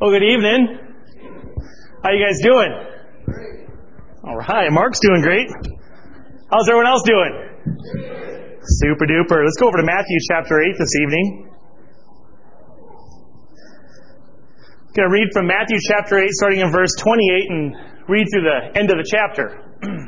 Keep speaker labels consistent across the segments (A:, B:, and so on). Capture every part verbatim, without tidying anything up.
A: Well, good evening. How you guys doing? All right, Mark's doing great. How's everyone else doing? Super duper. Let's go over to Matthew chapter eight this evening. I'm going to read from Matthew chapter eight, starting in verse twenty-eight, and read through the end of the chapter.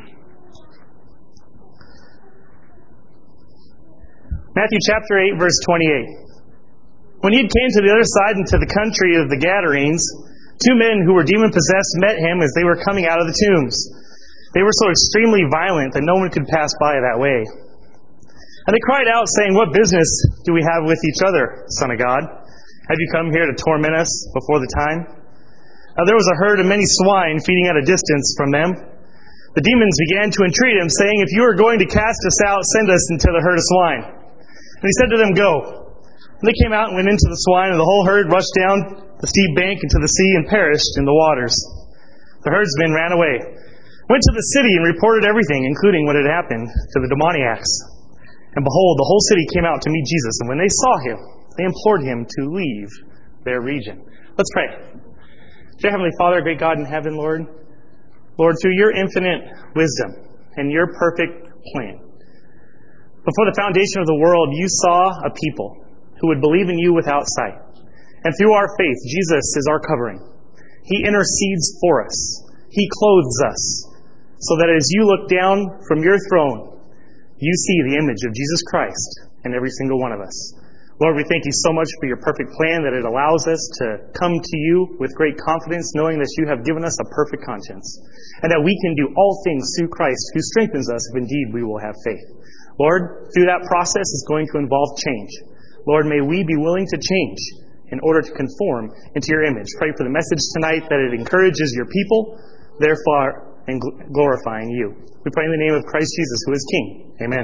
A: Matthew chapter eight, verse twenty-eight. When he came to the other side into the country of the Gadarenes, two men who were demon-possessed met him as they were coming out of the tombs. They were so extremely violent that no one could pass by that way. And they cried out, saying, "What business do we have with each other, Son of God? Have you come here to torment us before the time?" Now there was a herd of many swine feeding at a distance from them. The demons began to entreat him, saying, "If you are going to cast us out, send us into the herd of swine." And he said to them, "Go." And they came out and went into the swine, and the whole herd rushed down the steep bank into the sea and perished in the waters. The herdsmen ran away, went to the city and reported everything, including what had happened to the demoniacs. And behold, the whole city came out to meet Jesus, and when they saw him, they implored him to leave their region. Let's pray. Dear Heavenly Father, great God in heaven, Lord, Lord, through your infinite wisdom and your perfect plan, before the foundation of the world, you saw a people who would believe in you without sight. And through our faith, Jesus is our covering. He intercedes for us. He clothes us, so that as you look down from your throne, you see the image of Jesus Christ in every single one of us. Lord, we thank you so much for your perfect plan, that it allows us to come to you with great confidence, knowing that you have given us a perfect conscience, and that we can do all things through Christ, who strengthens us if indeed we will have faith. Lord, through that process is going to involve change. Lord, may we be willing to change in order to conform into your image. Pray for the message tonight, that it encourages your people, therefore and glorifying you. We pray in the name of Christ Jesus, who is King. Amen.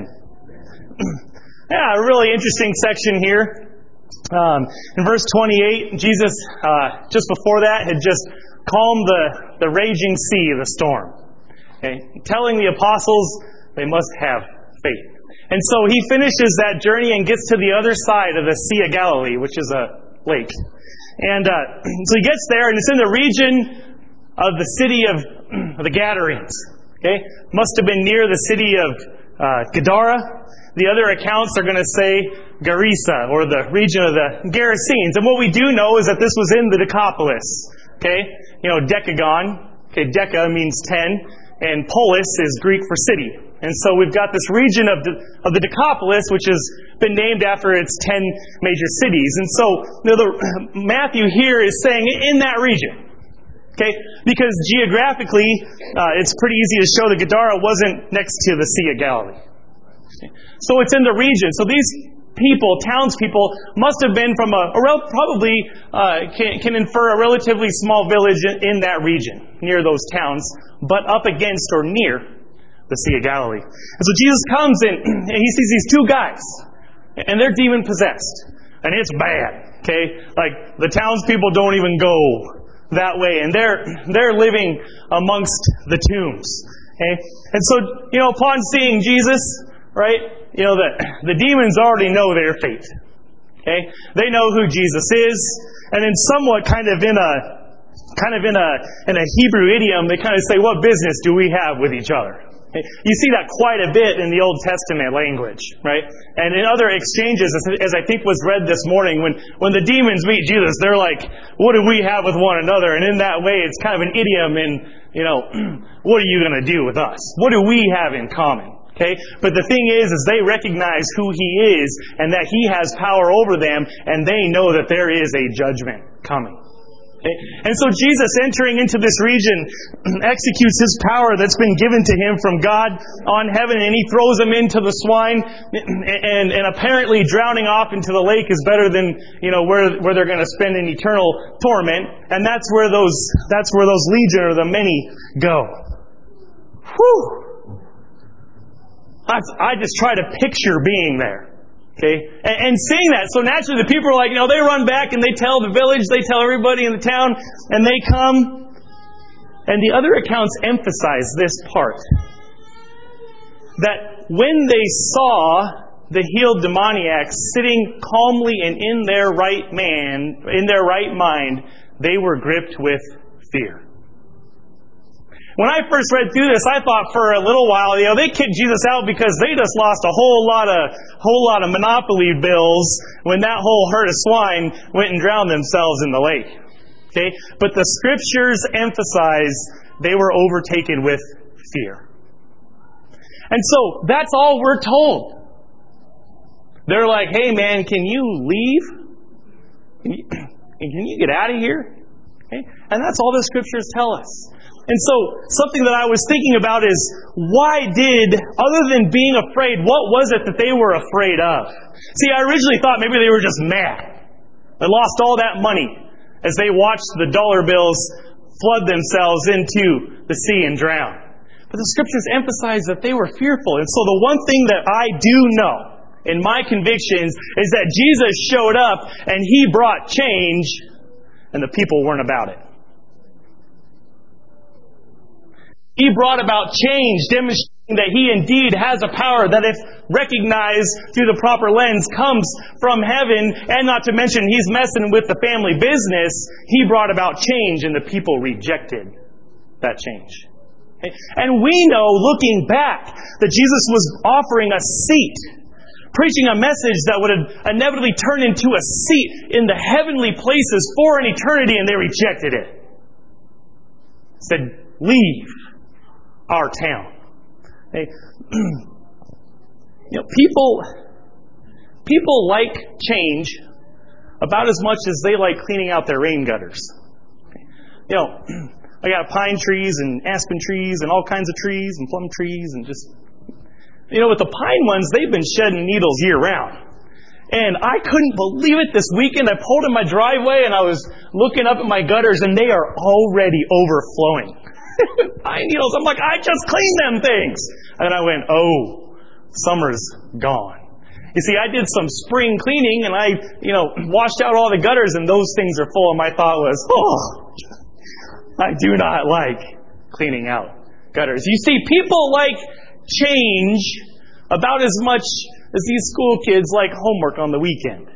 A: Yeah, a really interesting section here. Um, in verse twenty-eight, Jesus, uh, just before that, had just calmed the, the raging sea, the storm. Okay? Telling the apostles they must have faith. And so he finishes that journey and gets to the other side of the Sea of Galilee, which is a lake. And uh, so he gets there, and it's in the region of the city of, of the Gadarenes. Okay, must have been near the city of uh, Gadara. The other accounts are going to say Gerasa, or the region of the Gerasenes. And what we do know is that this was in the Decapolis. Okay, you know, Decagon. Okay, Deca means ten, and polis is Greek for city. And so we've got this region of the, of the Decapolis, which has been named after its ten major cities. And so, you know, the, Matthew here is saying in that region. Okay? Because geographically, uh, it's pretty easy to show that Gadara wasn't next to the Sea of Galilee. Okay? So it's in the region. So these people, townspeople, must have been from a, a rel- probably uh, can, can infer a relatively small village in, in that region, near those towns, but up against or near the Sea of Galilee. And so Jesus comes in, and he sees these two guys, and they're demon-possessed. And it's bad, okay? Like, the townspeople don't even go that way, and they're they're living amongst the tombs, okay? And so, you know, upon seeing Jesus, right, you know, the, the demons already know their fate, okay? They know who Jesus is, and then somewhat kind of in a kind of in a in a Hebrew idiom, they kind of say, "What business do we have with each other?" You see that quite a bit in the Old Testament language, right? And in other exchanges, as I think was read this morning, when, when the demons meet Jesus, they're like, "What do we have with one another?" And in that way, it's kind of an idiom in, you know, what are you going to do with us? What do we have in common? Okay? But the thing is, is they recognize who He is, and that He has power over them, and they know that there is a judgment coming. And so Jesus, entering into this region, executes His power that's been given to Him from God on heaven, and He throws them into the swine, and, and apparently drowning off into the lake is better than, you know, where, where they're going to spend an eternal torment. And that's where those, that's where those legion or the many go. Whew! I, I just try to picture being there. Okay? And, and seeing that, so naturally the people are like, you know, they run back and they tell the village, they tell everybody in the town, and they come. And the other accounts emphasize this part. That when they saw the healed demoniacs sitting calmly and in their right man, in their right mind, they were gripped with fear. When I first read through this, I thought for a little while, you know, they kicked Jesus out because they just lost a whole lot of whole lot of Monopoly bills when that whole herd of swine went and drowned themselves in the lake. Okay? But the Scriptures emphasize they were overtaken with fear. And so, that's all we're told. They're like, hey man, can you leave? Can you, can you get out of here? Okay? And that's all the Scriptures tell us. And so, something that I was thinking about is, why did, other than being afraid, what was it that they were afraid of? See, I originally thought maybe they were just mad. They lost all that money as they watched the dollar bills flood themselves into the sea and drown. But the Scriptures emphasize that they were fearful. And so the one thing that I do know in my convictions is that Jesus showed up and He brought change, and the people weren't about it. He brought about change, demonstrating that He indeed has a power that, if recognized through the proper lens, comes from heaven, and not to mention He's messing with the family business. He brought about change, and the people rejected that change. And we know, looking back, that Jesus was offering a seat, preaching a message that would inevitably turn into a seat in the heavenly places for an eternity, and they rejected it. Said, leave our town. Hey, you know, people, people like change about as much as they like cleaning out their rain gutters. You know, I got pine trees and aspen trees and all kinds of trees and plum trees and just, you know, with the pine ones, they've been shedding needles year round. And I couldn't believe it this weekend. I pulled in my driveway and I was looking up at my gutters, and they are already overflowing. Pine needles. I'm like, I just cleaned them things. And then I went, oh, summer's gone. You see, I did some spring cleaning, and I, you know, washed out all the gutters, and those things are full. And my thought was, oh, I do not like cleaning out gutters. You see, people like change about as much as these school kids like homework on the weekend.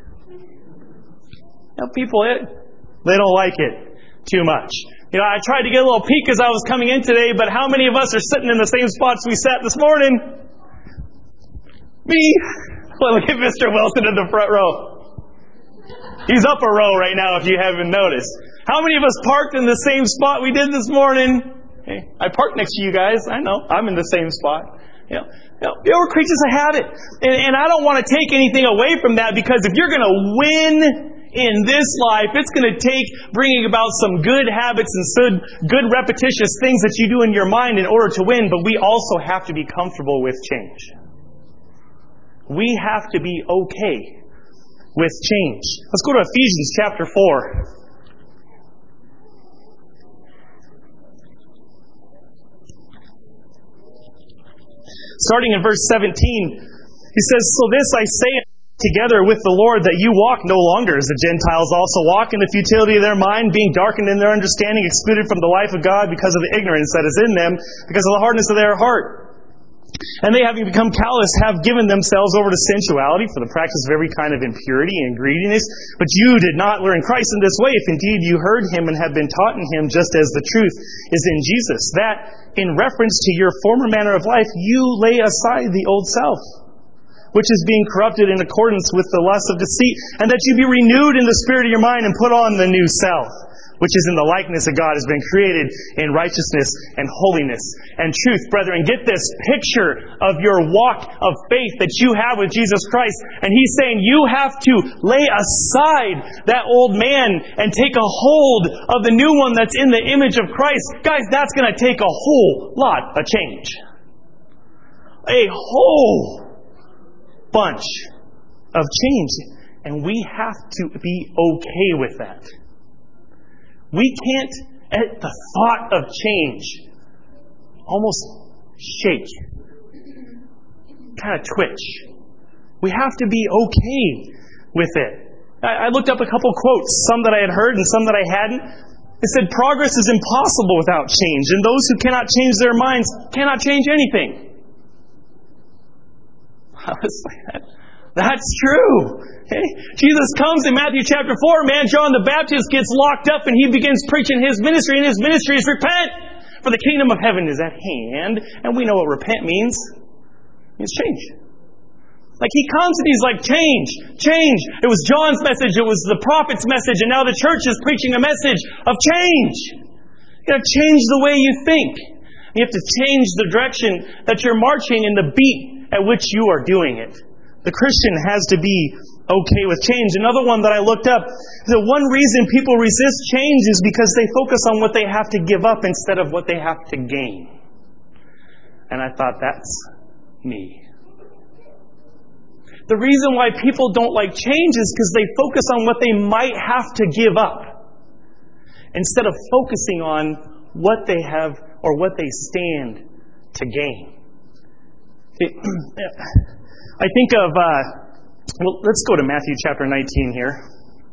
A: You know, people, it, they don't like it too much. You know, I tried to get a little peek as I was coming in today, but how many of us are sitting in the same spots we sat this morning? Me. Well, look at Mister Wilson in the front row. He's up a row right now if you haven't noticed. How many of us parked in the same spot we did this morning? Okay. I parked next to you guys. I know. I'm in the same spot. You know, you know, we're creatures of habit. And, and I don't want to take anything away from that, because if you're going to win in this life, it's going to take bringing about some good habits and some good repetitious things that you do in your mind in order to win. But we also have to be comfortable with change. We have to be okay with change. Let's go to Ephesians chapter four. Starting in verse seventeen, he says, "So this I say together with the Lord, that you walk no longer as the Gentiles also walk, in the futility of their mind, being darkened in their understanding, excluded from the life of God because of the ignorance that is in them, because of the hardness of their heart. And they, having become callous, have given themselves over to sensuality for the practice of every kind of impurity and greediness. But you did not learn Christ in this way, if indeed you heard Him and have been taught in Him, just as the truth is in Jesus, that in reference to your former manner of life, you lay aside the old self, which is being corrupted in accordance with the lust of deceit, and that you be renewed in the spirit of your mind and put on the new self, which is in the likeness of God, has been created in righteousness and holiness and truth." Brethren, get this picture of your walk of faith that you have with Jesus Christ. And He's saying you have to lay aside that old man and take a hold of the new one that's in the image of Christ. Guys, that's going to take a whole lot of change. A whole bunch of change. And we have to be okay with that. We can't, at the thought of change, almost shake, kind of twitch. We have to be okay with it. I, I looked up a couple quotes, some that I had heard and some that I hadn't. It said, "Progress is impossible without change, and those who cannot change their minds cannot change anything." I was like, That's true. Okay? Jesus comes in Matthew chapter four, man, John the Baptist gets locked up and he begins preaching his ministry, and his ministry is repent, for the kingdom of heaven is at hand. And we know what repent means. It means change. Like he comes and he's like, change, change. It was John's message, it was the prophet's message, and now the church is preaching a message of change. You got to change the way you think. You have to change the direction that you're marching and the beat at which you are doing it. The Christian has to be okay with change. Another one that I looked up, the one reason people resist change is because they focus on what they have to give up instead of what they have to gain. And I thought, that's me. The reason why people don't like change is because they focus on what they might have to give up instead of focusing on what they have or what they stand to gain. I think of, uh, well, let's go to Matthew chapter nineteen here.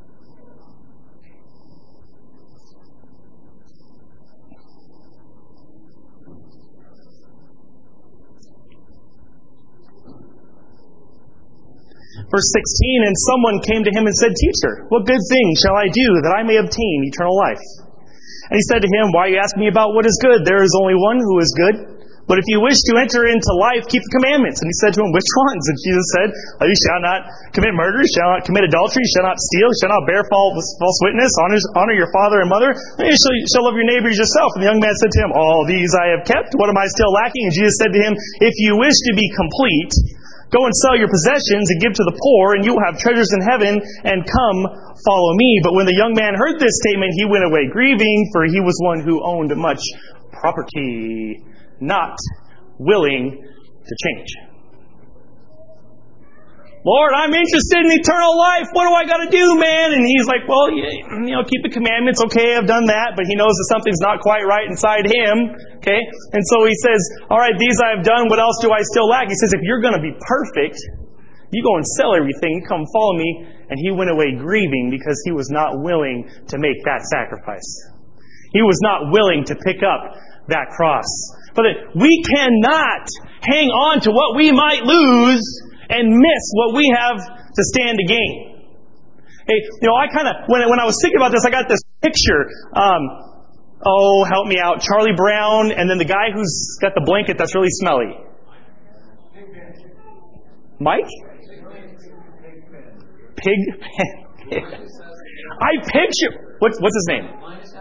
A: Verse sixteen, and someone came to him and said, Teacher, what good thing shall I do that I may obtain eternal life? And he said to him, Why are you asking me about what is good? There is only one who is good. But if you wish to enter into life, keep the commandments. And he said to him, Which ones? And Jesus said, oh, You shall not commit murder, you shall not commit adultery, you shall not steal, you shall not bear false, false witness, honor, honor your father and mother, and you shall, you shall love your neighbor as yourself. And the young man said to him, All these I have kept, what am I still lacking? And Jesus said to him, If you wish to be complete, go and sell your possessions and give to the poor, and you will have treasures in heaven, and come, follow me. But when the young man heard this statement, he went away grieving, for he was one who owned much property, not willing to change. Lord, I'm interested in eternal life. What do I got to do, man? And he's like, well, you know, keep the commandments. Okay, I've done that. But he knows that something's not quite right inside him. Okay? And so he says, all right, these I've done. What else do I still lack? He says, if you're going to be perfect, you go and sell everything. Come follow me. And he went away grieving because he was not willing to make that sacrifice. He was not willing to pick up that cross. But we cannot hang on to what we might lose and miss what we have to stand to gain. Hey, you know, I kind of, when, when I was thinking about this, I got this picture. Um, oh, help me out. Charlie Brown, and then the guy who's got the blanket that's really smelly. Mike? Pig? I picture, what's, what's his name?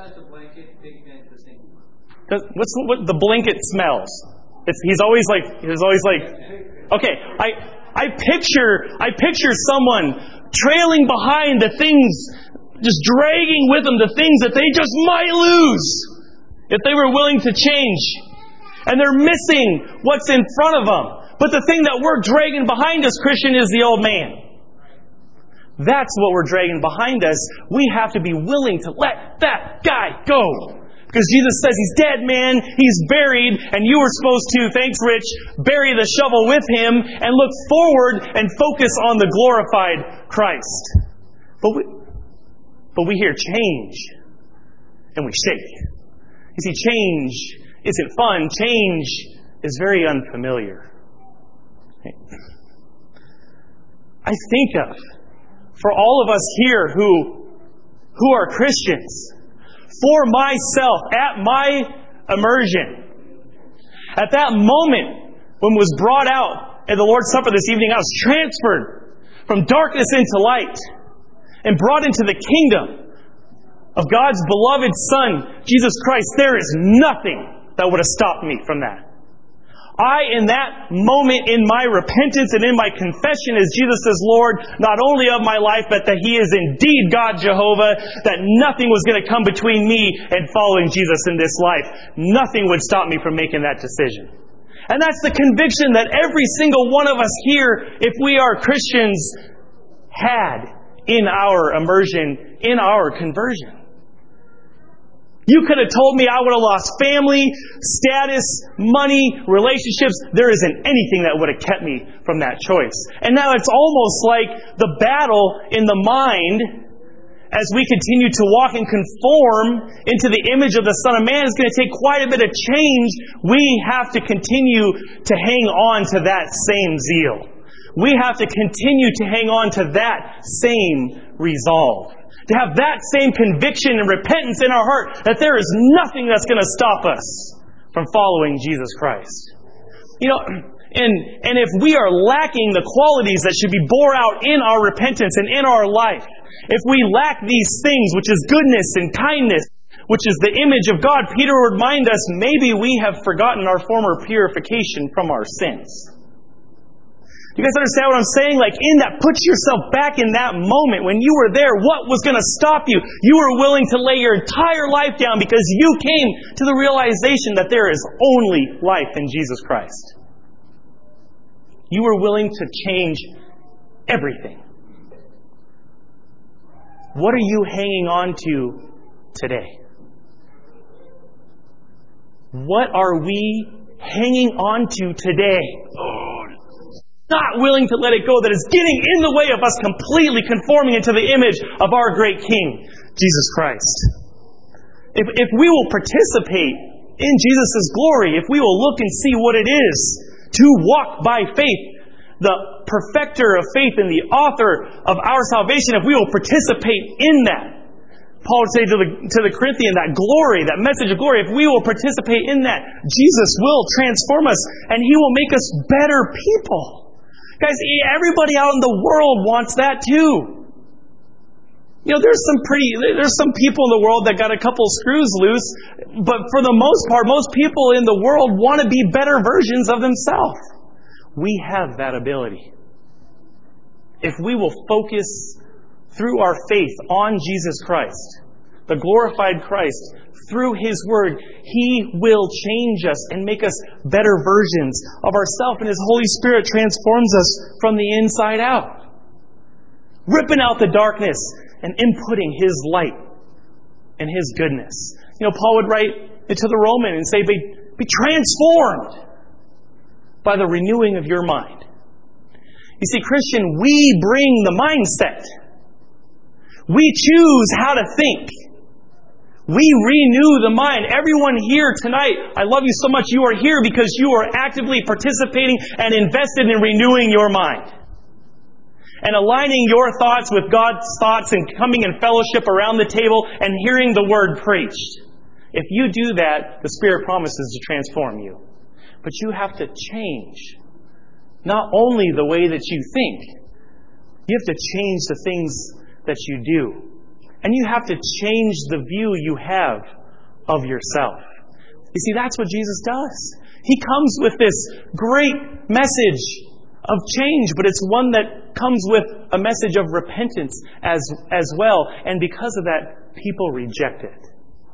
A: What's what the blanket smells? It's, he's always like he's always like okay. I I picture I picture someone trailing behind the things, just dragging with them the things that they just might lose if they were willing to change, and they're missing what's in front of them. But the thing that we're dragging behind us, Christian, is the old man. That's what we're dragging behind us. We have to be willing to let that guy go. Because Jesus says he's dead, man. He's buried. And you were supposed to, thanks Rich, bury the shovel with him and look forward and focus on the glorified Christ. But we, but we hear change and we shake. You see, change isn't fun. Change is very unfamiliar. I think of, for all of us here who, who are Christians, for myself, at my immersion, at that moment when was brought out at the Lord's Supper this evening, I was transferred from darkness into light and brought into the kingdom of God's beloved Son, Jesus Christ. There is nothing that would have stopped me from that. I, in that moment, in my repentance and in my confession as Jesus as Lord, not only of my life, but that He is indeed God Jehovah, that nothing was going to come between me and following Jesus in this life. Nothing would stop me from making that decision. And that's the conviction that every single one of us here, if we are Christians, had in our immersion, in our conversion. You could have told me I would have lost family, status, money, relationships. There isn't anything that would have kept me from that choice. And now it's almost like the battle in the mind as we continue to walk and conform into the image of the Son of Man is going to take quite a bit of change. We have to continue to hang on to that same zeal. We have to continue to hang on to that same resolve. To have that same conviction and repentance in our heart that there is nothing that's going to stop us from following Jesus Christ. You know, and, and if we are lacking the qualities that should be bore out in our repentance and in our life, if we lack these things, which is goodness and kindness, which is the image of God, Peter would remind us, maybe we have forgotten our former purification from our sins. Do you guys understand what I'm saying? Like in that, put yourself back in that moment when you were there. What was going to stop you? You were willing to lay your entire life down because you came to the realization that there is only life in Jesus Christ. You were willing to change everything. What are you hanging on to today? What are we hanging on to today? Not willing to let it go, that is getting in the way of us completely conforming into the image of our great King, Jesus Christ. If, if we will participate in Jesus' glory, if we will look and see what it is to walk by faith, the perfecter of faith and the author of our salvation, if we will participate in that, Paul would say to the, to the Corinthian, that glory, that message of glory, if we will participate in that, Jesus will transform us and He will make us better people. Guys, everybody out in the world wants that too. You know, there's some pretty, there's some people in the world that got a couple screws loose, but for the most part, most people in the world want to be better versions of themselves. We have that ability. If we will focus through our faith on Jesus Christ, the glorified Christ, through His Word, He will change us and make us better versions of ourselves. And His Holy Spirit transforms us from the inside out, ripping out the darkness and inputting His light and His goodness. You know, Paul would write to the Roman and say, be, be transformed by the renewing of your mind. You see, Christian, we bring the mindset. We choose how to think. We renew the mind. Everyone here tonight, I love you so much. You are here because you are actively participating and invested in renewing your mind. And aligning your thoughts with God's thoughts and coming in fellowship around the table and hearing the Word preached. If you do that, the Spirit promises to transform you. But you have to change. Not only the way that you think. You have to change the things that you do. And you have to change the view you have of yourself. You see, that's what Jesus does. He comes with this great message of change, but it's one that comes with a message of repentance as, as well. And because of that, people reject it.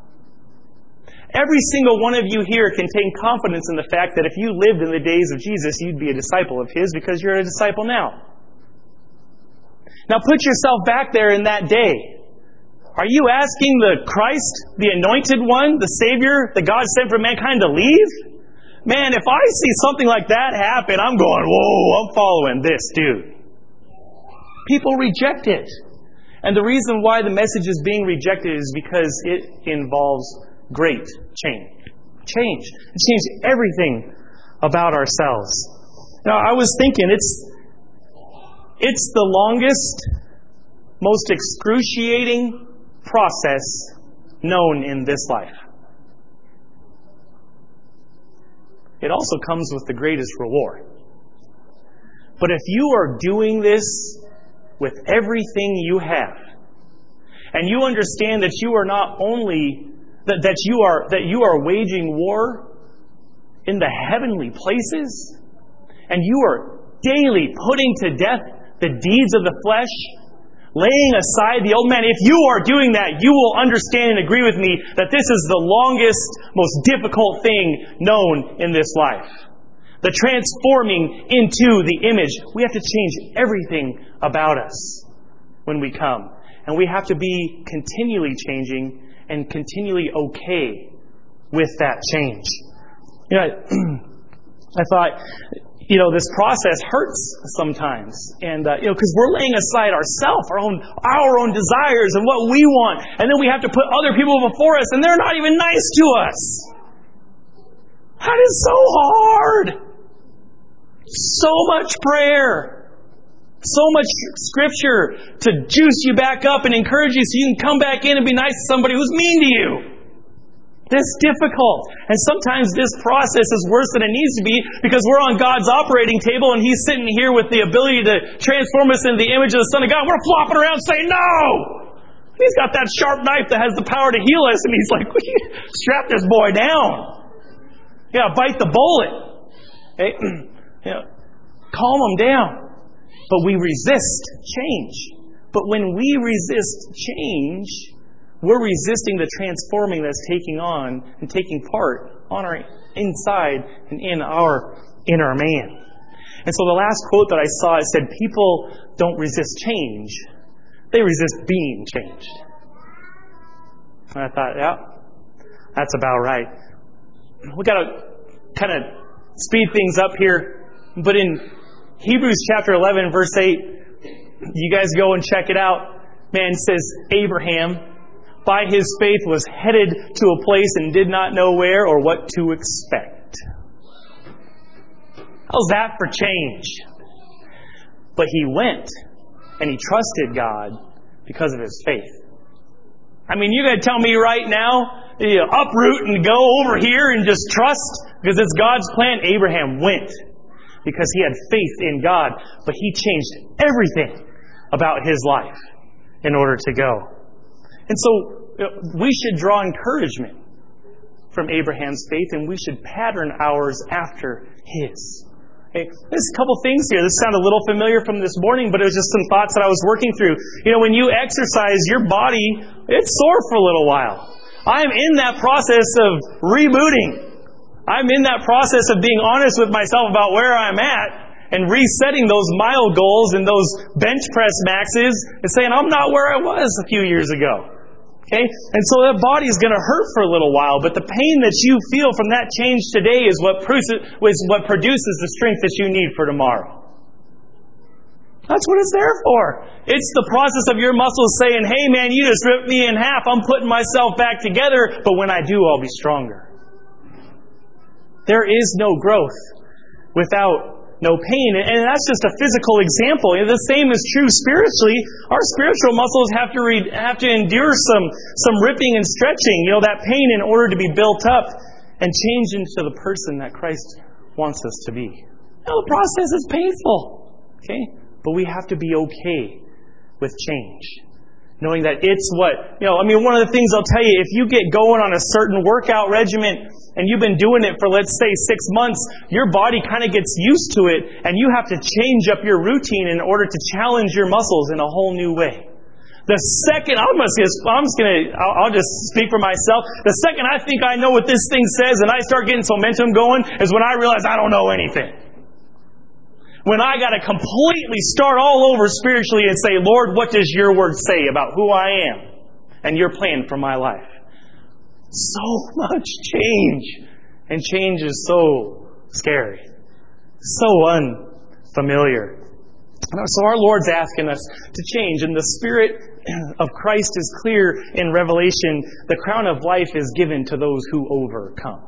A: Every single one of you here can take confidence in the fact that if you lived in the days of Jesus, you'd be a disciple of His because you're a disciple now. Now put yourself back there in that day. Are you asking the Christ, the Anointed One, the Savior that God sent for mankind to leave? Man, if I see something like that happen, I'm going, whoa, I'm following this dude. People reject it. And the reason why the message is being rejected is because it involves great change. Change. It changed everything about ourselves. Now, I was thinking, it's it's the longest, most excruciating process known in this life. It also comes with the greatest reward. But if you are doing this with everything you have, and you understand that you are not only that, that you are that you are waging war in the heavenly places, and you are daily putting to death the deeds of the flesh, laying aside the old man. If you are doing that, you will understand and agree with me that this is the longest, most difficult thing known in this life. The transforming into the image. We have to change everything about us when we come. And we have to be continually changing and continually okay with that change. You know, I thought, you know, this process hurts sometimes. And, uh, you know, because we're laying aside ourselves, our own, our own desires and what we want. And then we have to put other people before us, and they're not even nice to us. That is so hard. So much prayer.
B: So much Scripture to juice you back up and encourage you so you can come back in and be nice to somebody who's mean to you. It's difficult. And sometimes this process is worse than it needs to be because we're on God's operating table and He's sitting here with the ability to transform us into the image of the Son of God. We're flopping around saying, no! He's got that sharp knife that has the power to heal us, and He's like, strap this boy down. Yeah, bite the bullet. Hey, yeah, calm him down. But we resist change. But when we resist change, we're resisting the transforming that's taking on and taking part on our inside and in our inner man. And so the last quote that I saw, it said, people don't resist change. They resist being changed. And I thought, yeah, that's about right. We got to kind of speed things up here. But in Hebrews chapter eleven, verse eight, you guys go and check it out. Man, it says, Abraham, by his faith, was headed to a place and did not know where or what to expect. How's that for change? But he went and he trusted God because of his faith. I mean, you're going to tell me right now, you know, uproot and go over here and just trust because it's God's plan? Abraham went because he had faith in God, but he changed everything about his life in order to go. And so you know, we should draw encouragement from Abraham's faith, and we should pattern ours after his. Okay. There's a couple things here. This sounded a little familiar from this morning, but it was just some thoughts that I was working through. You know, when you exercise, your body, it's sore for a little while. I'm in that process of rebooting. I'm in that process of being honest with myself about where I'm at and resetting those mile goals and those bench press maxes and saying, I'm not where I was a few years ago. Okay? And so that body is going to hurt for a little while, but the pain that you feel from that change today is what produces, is what produces the strength that you need for tomorrow. That's what it's there for. It's the process of your muscles saying, hey man, you just ripped me in half. I'm putting myself back together, but when I do, I'll be stronger. There is no growth without no pain. And that's just a physical example. The same is true spiritually. Our spiritual muscles have to re- have to endure some, some ripping and stretching, you know, that pain in order to be built up and changed into the person that Christ wants us to be. Now, the process is painful. Okay? But we have to be okay with change. Knowing that it's what, you know, I mean, one of the things I'll tell you, if you get going on a certain workout regimen and you've been doing it for, let's say, six months, your body kind of gets used to it and you have to change up your routine in order to challenge your muscles in a whole new way. The second, I'm just, I'm just going to, I'll, I'll just speak for myself. The second I think I know what this thing says and I start getting some momentum going is when I realize I don't know anything. When I got to completely start all over spiritually and say, Lord, what does your word say about who I am and your plan for my life? So much change. And change is so scary. So unfamiliar. So our Lord's asking us to change. And the Spirit of Christ is clear in Revelation. The crown of life is given to those who overcome.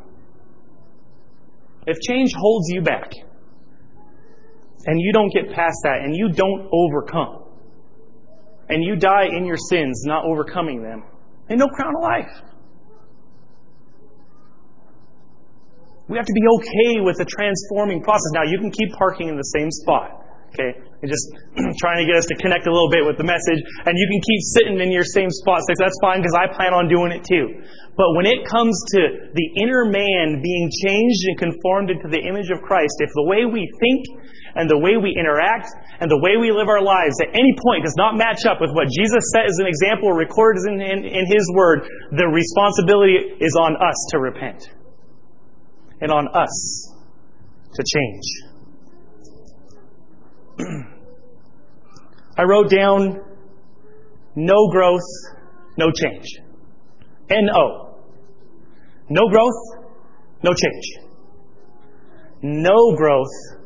B: If change holds you back, and you don't get past that, and you don't overcome, and you die in your sins, not overcoming them, and no crown of life. We have to be okay with the transforming process. Now, you can keep parking in the same spot, okay? And just trying to get us to connect a little bit with the message, and you can keep sitting in your same spot. So that's fine, because I plan on doing it too. But when it comes to the inner man being changed and conformed into the image of Christ, if the way we think and the way we interact and the way we live our lives at any point does not match up with what Jesus set as an example or recorded in, in, in His Word, the responsibility is on us to repent. And on us to change. I wrote down no growth, no change. N O. No growth, no change. No growth,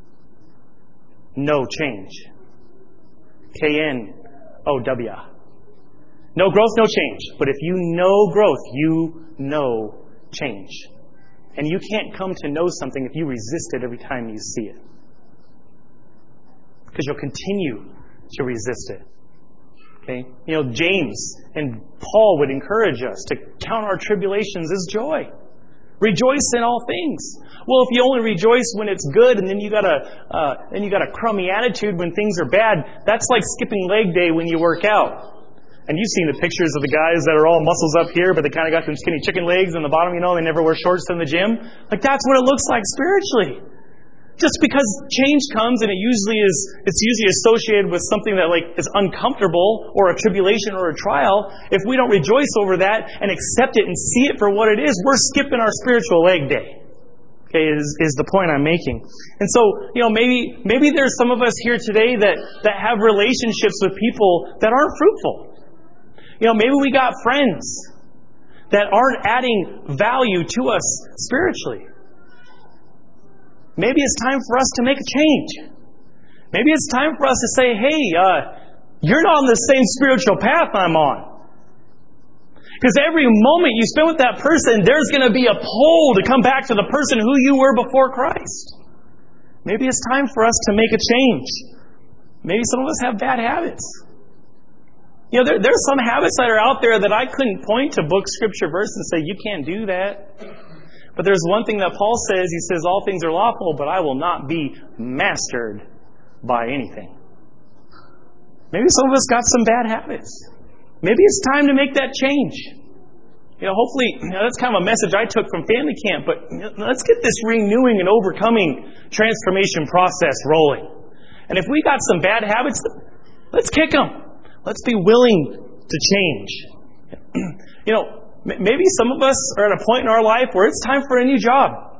B: no change. K N O W. No growth, no change. But if you know growth, you know change. And you can't come to know something if you resist it every time you see it.
A: because you'll continue to resist it. Okay? You know, James and Paul would encourage us to count our tribulations as joy. Rejoice in all things. Well, if you only rejoice when it's good, and then you got a uh, then you got a crummy attitude when things are bad, that's like skipping leg day when you work out. And you've seen the pictures of the guys that are all muscles up here, but they kind of got them skinny chicken legs in the bottom, you know, they never wear shorts in the gym. Like, that's what it looks like spiritually. Just because change comes, and it usually is, it's usually associated with something that like is uncomfortable, or a tribulation or a trial. If we don't rejoice over that and accept it and see it for what it is, we're skipping our spiritual leg day. Okay, is, is the point I'm making. And so, you know, maybe maybe there's some of us here today that, that have relationships with people that aren't fruitful. You know, maybe we got friends that aren't adding value to us spiritually. Maybe it's time for us to make a change. Maybe it's time for us to say, hey, uh, you're not on the same spiritual path I'm on. Because every moment you spend with that person, there's going to be a pull to come back to the person who you were before Christ. Maybe it's time for us to make a change. Maybe some of us have bad habits. You know, there, there's some habits that are out there that I couldn't point to book, scripture, verse and say, you can't do that. But there's one thing that Paul says. He says, all things are lawful, but I will not be mastered by anything. Maybe some of us got some bad habits. Maybe it's time to make that change. You know, hopefully, you know, that's kind of a message I took from family camp, but let's get this renewing and overcoming transformation process rolling. And if we got some bad habits, let's kick them. Let's be willing to change. You know, maybe some of us are at a point in our life where it's time for a new job.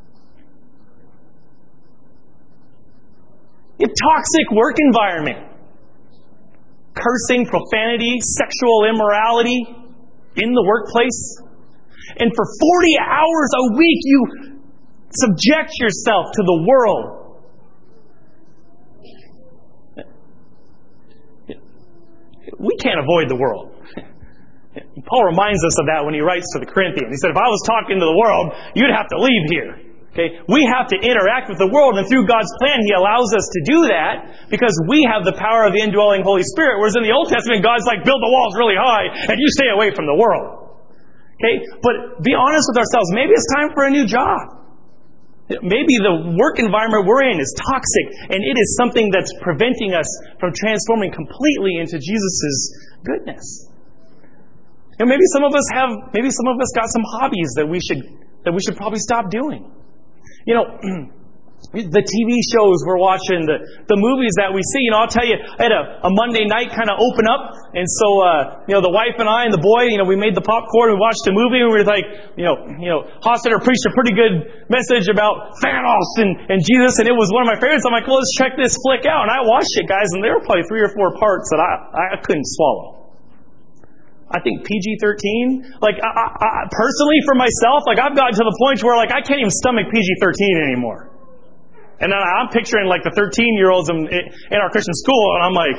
A: A toxic work environment. Cursing, profanity, sexual immorality in the workplace. And for forty hours a week, you subject yourself to the world. We can't avoid the world. Paul reminds us of that when he writes to the Corinthians. He said, if I was talking to the world, you'd have to leave here. Okay? We have to interact with the world, and through God's plan, He allows us to do that because we have the power of the indwelling Holy Spirit. Whereas in the Old Testament, God's like, build the walls really high, and you stay away from the world. Okay? But be honest with ourselves. Maybe it's time for a new job. Maybe the work environment we're in is toxic, and it is something that's preventing us from transforming completely into Jesus' goodness. And maybe some of us have, maybe some of us got some hobbies that we should that we should probably stop doing. You know, the T V shows we're watching, the, the movies that we see. You know, I'll tell you, I had a, a Monday night kind of open up. And so, uh, you know, the wife and I and the boy, you know, we made the popcorn, we watched a movie, and we were like, you know, you know, Hofstadter preached a pretty good message about Thanos and, and Jesus, and it was one of my favorites. I'm like, well, let's check this flick out. And I watched it, guys, and there were probably three or four parts that I, I couldn't swallow. I think P G thirteen, like, I, I, personally for myself, like, I've gotten to the point where, like, I can't even stomach P G thirteen anymore. And then I'm picturing, like, the thirteen-year-olds in, in our Christian school, and I'm like,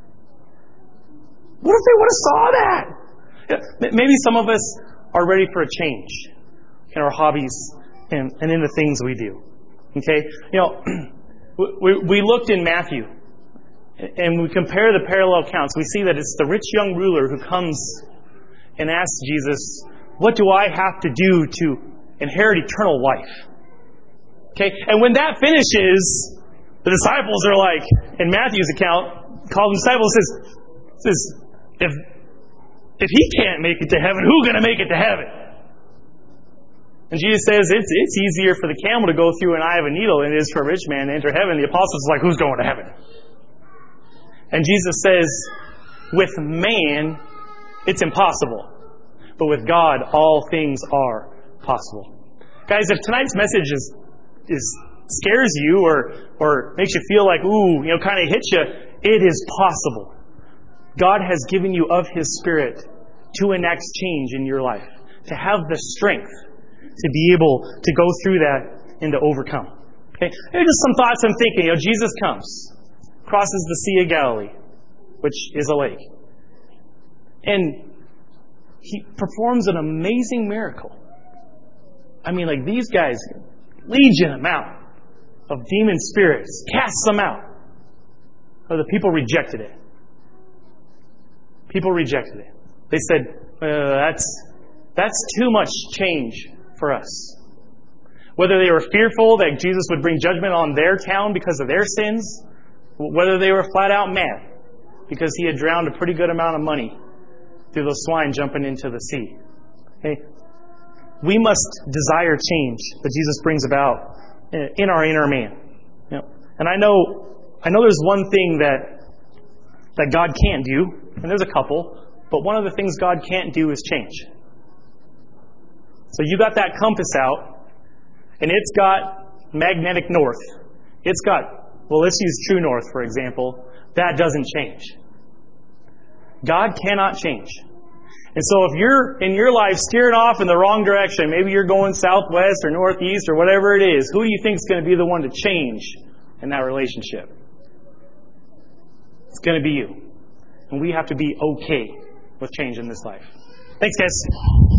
A: what if they would have saw that? Maybe some of us are ready for a change in our hobbies and, and in the things we do. Okay? You know, we, we looked in Matthew, and we compare the parallel accounts. We see that it's the rich young ruler who comes and asks Jesus, what do I have to do to inherit eternal life? Okay? And when that finishes, the disciples are like, in Matthew's account, called the disciples, says, says if, if he can't make it to heaven, who's going to make it to heaven? And Jesus says, it's, it's easier for the camel to go through an eye of a needle than it is for a rich man to enter heaven. The apostles are like, who's going to heaven? And Jesus says, with man, it's impossible. But with God, all things are possible. Guys, if tonight's message is, is scares you or, or makes you feel like, ooh, you know, kind of hits you, it is possible. God has given you of His Spirit to enact change in your life. To have the strength to be able to go through that and to overcome. Okay? Here's just some thoughts I'm thinking. You know, Jesus comes. Crosses the Sea of Galilee, which is a lake. And He performs an amazing miracle. I mean, like these guys, legion amount of demon spirits, casts them out. Or the people rejected it. People rejected it. They said, uh, that's, that's too much change for us. Whether they were fearful that Jesus would bring judgment on their town because of their sins, whether they were flat out mad because he had drowned a pretty good amount of money through those swine jumping into the sea. Okay? We must desire change that Jesus brings about in our inner man. You know, and I know, I know there's one thing that that God can't do, and there's a couple, but one of the things God can't do is change. So you got that compass out, and it's got magnetic north. It's got, well, let's use true north, for example. That doesn't change. God cannot change. And so if you're in your life steering off in the wrong direction, maybe you're going southwest or northeast or whatever it is, who do you think is going to be the one to change in that relationship? It's going to be you. And we have to be okay with change in this life. Thanks, guys.